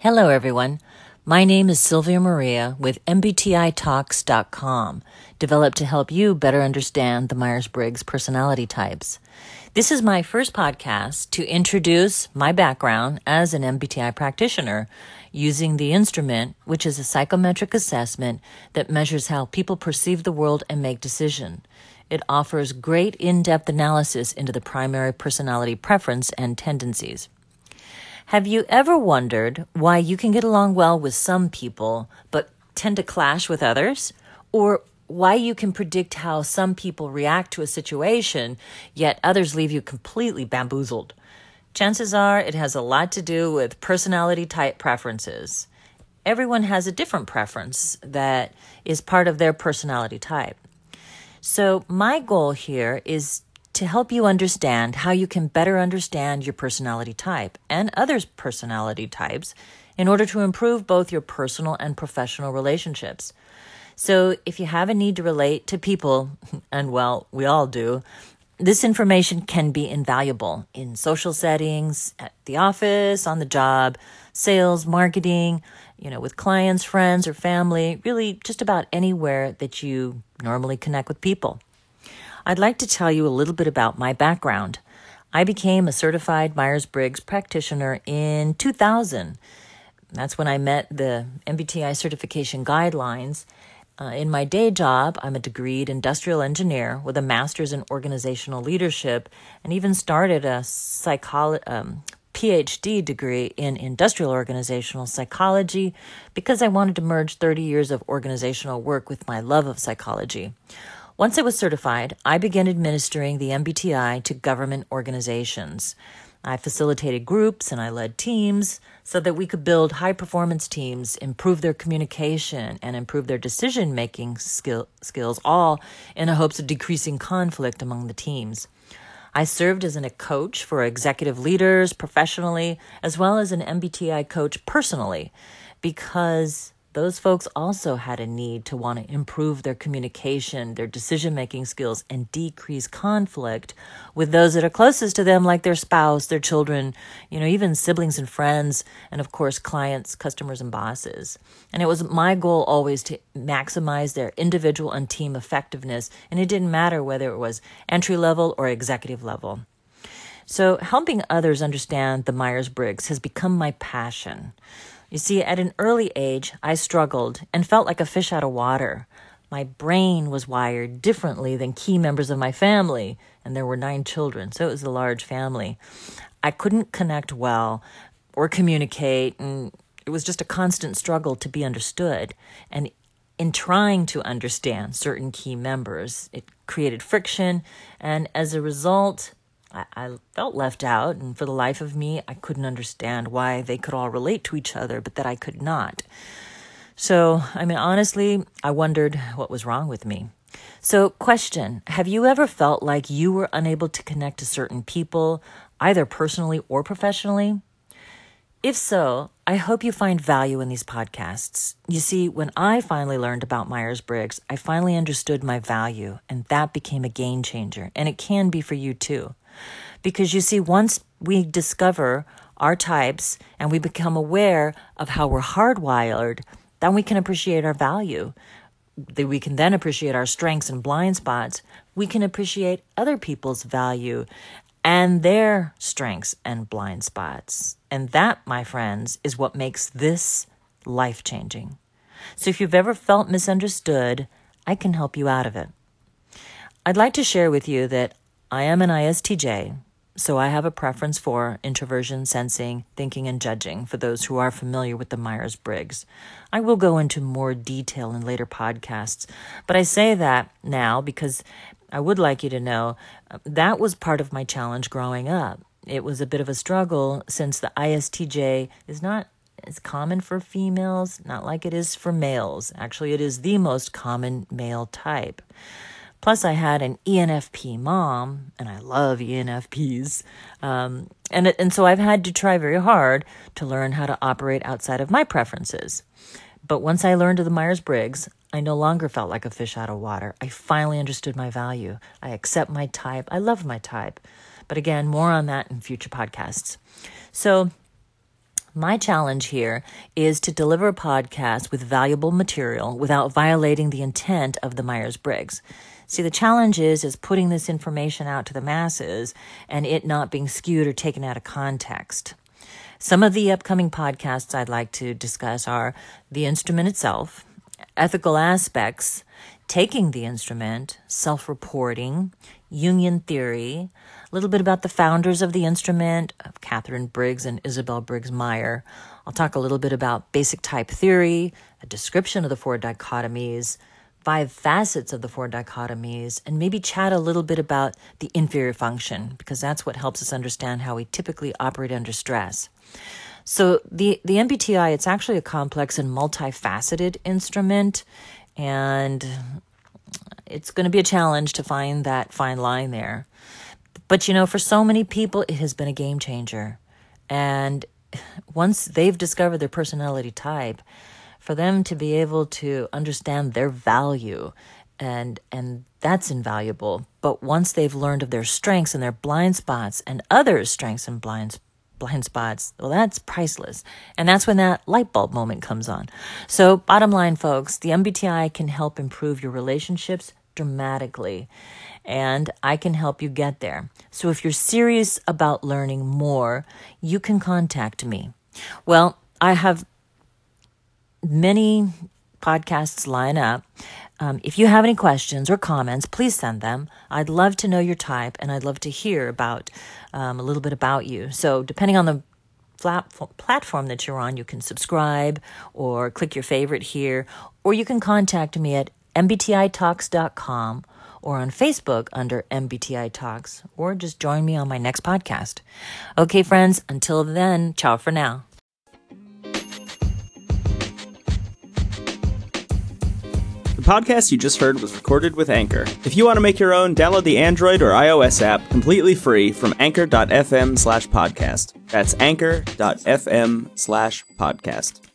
Hello, everyone. My name is Sylvia Maria with MBTITalks.com, developed to help you better understand the Myers-Briggs personality types. This is my first podcast to introduce my background as an MBTI practitioner using the instrument, which is a psychometric assessment that measures how people perceive the world and make decisions. It offers great in-depth analysis into the primary personality preference and tendencies. Have you ever wondered why you can get along well with some people but tend to clash with others? Or why you can predict how some people react to a situation, yet others leave you completely bamboozled? Chances are it has a lot to do with personality type preferences. Everyone has a different preference that is part of their personality type. So my goal here is to help you understand how you can better understand your personality type and others' personality types in order to improve both your personal and professional relationships. So if you have a need to relate to people, and well, we all do, this information can be invaluable in social settings, at the office, on the job, sales, marketing, with clients, friends, or family, really just about anywhere that you normally connect with people. I'd like to tell you a little bit about my background. I became a certified Myers-Briggs practitioner in 2000. That's when I met the MBTI certification guidelines. In my day job, I'm a degreed industrial engineer with a master's in organizational leadership and even started a PhD degree in industrial organizational psychology because I wanted to merge 30 years of organizational work with my love of psychology. Once I was certified, I began administering the MBTI to government organizations. I facilitated groups and I led teams so that we could build high-performance teams, improve their communication, and improve their decision-making skills, all in the hopes of decreasing conflict among the teams. I served as a coach for executive leaders professionally, as well as an MBTI coach personally, because those folks also had a need to want to improve their communication, their decision-making skills, and decrease conflict with those that are closest to them, like their spouse, their children, even siblings and friends, and of course, clients, customers, and bosses. And it was my goal always to maximize their individual and team effectiveness, and it didn't matter whether it was entry level or executive level. So helping others understand the Myers-Briggs has become my passion. You see, at an early age, I struggled and felt like a fish out of water. My brain was wired differently than key members of my family, and there were 9 children, so it was a large family. I couldn't connect well or communicate, and it was just a constant struggle to be understood. And in trying to understand certain key members, it created friction, and as a result, I felt left out, and for the life of me, I couldn't understand why they could all relate to each other, but that I could not. So, honestly, I wondered what was wrong with me. So, question, have you ever felt like you were unable to connect to certain people, either personally or professionally? If so, I hope you find value in these podcasts. You see, when I finally learned about Myers-Briggs, I finally understood my value, and that became a game changer, and it can be for you too. Because you see, once we discover our types and we become aware of how we're hardwired, then we can appreciate our value. We can then appreciate our strengths and blind spots. We can appreciate other people's value and their strengths and blind spots. And that, my friends, is what makes this life-changing. So if you've ever felt misunderstood, I can help you out of it. I'd like to share with you that I am an ISTJ, so I have a preference for introversion, sensing, thinking, and judging for those who are familiar with the Myers-Briggs. I will go into more detail in later podcasts, but I say that now because I would like you to know that was part of my challenge growing up. It was a bit of a struggle since the ISTJ is not as common for females, not like it is for males. Actually, it is the most common male type. Plus, I had an ENFP mom, and I love ENFPs. And so I've had to try very hard to learn how to operate outside of my preferences. But once I learned of the Myers-Briggs, I no longer felt like a fish out of water. I finally understood my value. I accept my type. I love my type. But again, more on that in future podcasts. So My challenge here is to deliver a podcast with valuable material without violating the intent of the Myers-Briggs. See, the challenge is putting this information out to the masses and it not being skewed or taken out of context. Some of the upcoming podcasts I'd like to discuss are the instrument itself, ethical aspects, taking the instrument, self-reporting, Jungian theory, a little bit about the founders of the instrument, Catherine Briggs and Isabel Briggs Meyer. I'll talk a little bit about basic type theory, a description of the four dichotomies, 5 facets of the four dichotomies, and maybe chat a little bit about the inferior function, because that's what helps us understand how we typically operate under stress. So the MBTI, it's actually a complex and multifaceted instrument, and it's going to be a challenge to find that fine line there. But, for so many people, it has been a game changer. And once they've discovered their personality type, for them to be able to understand their value, and that's invaluable. But once they've learned of their strengths and their blind spots and others' strengths and blind spots, well, that's priceless. And that's when that light bulb moment comes on. So bottom line, folks, the MBTI can help improve your relationships dramatically, and I can help you get there. So if you're serious about learning more, you can contact me. Well, I have many podcasts line up. If you have any questions or comments, please send them. I'd love to know your type, and I'd love to hear about a little bit about you. So depending on the platform that you're on, you can subscribe or click your favorite here, or you can contact me at mbtitalks.com or on Facebook under MBTI Talks, or just join me on my next podcast. Okay, friends, until then, ciao for now. The podcast you just heard was recorded with Anchor. If you want to make your own, download the Android or iOS app completely free from anchor.fm/podcast. That's anchor.fm/podcast.